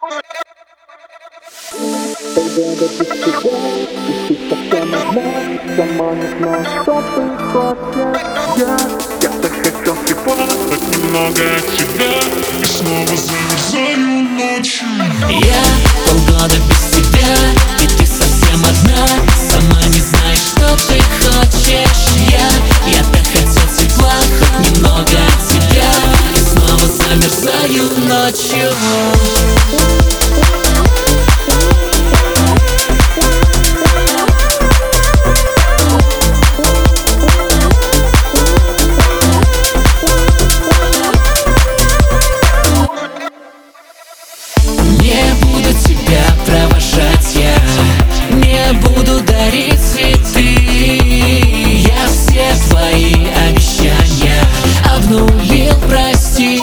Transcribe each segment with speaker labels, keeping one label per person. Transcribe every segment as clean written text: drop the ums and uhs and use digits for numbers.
Speaker 1: Полгода без тебя, и ты совсем одна. Сама не знаю, что ты хочешь.
Speaker 2: Я-то хотел тепла, так немного от тебя, и снова замерзаю ночью.
Speaker 3: Я полгода без тебя, и ты совсем одна. Сама не знаешь, что ты хочешь. Я так хотел тепла, хоть немного от тебя, и снова замерзаю ночью. Не буду тебя провожать я, не буду дарить цветы. Я все твои обещания обнулил, прости.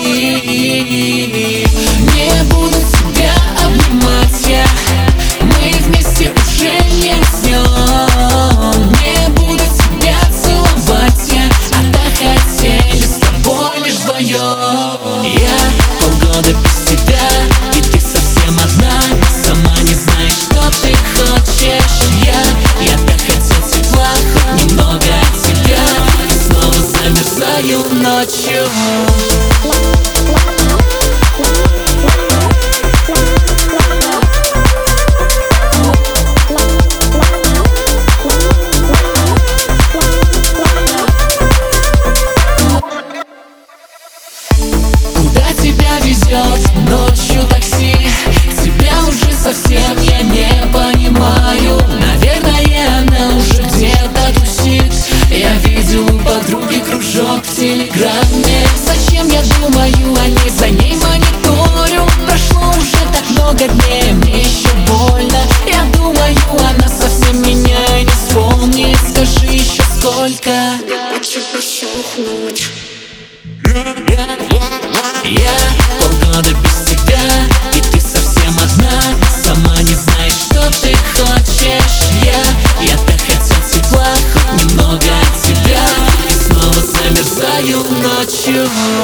Speaker 3: Не буду тебя обнимать я, мы вместе уже не уснем. Не буду тебя целовать я, а так хотели с тобой лишь вдвоем. Я полгода без тебя, и ты совсем одна. Сама не знаешь, что ты хочешь. Я так хотел тепла, хоть немного от тебя, и снова замерзаю ночью. Куда тебя везет ночью такси? Тебя уже совсем я не понимаю. Наверное, она уже где-то тусит. Я видел у подруги кружок в телеграме. Зачем я думаю о ней, за ней мониторю? Прошло уже так много дней, мне еще больно. Я думаю, она совсем меня не вспомнит. Скажи еще сколько? Я полгода без тебя, и ты совсем одна. Сама не знаешь, что ты хочешь. Я так хотел тепла, хоть немного от тебя, и снова замерзаю ночью.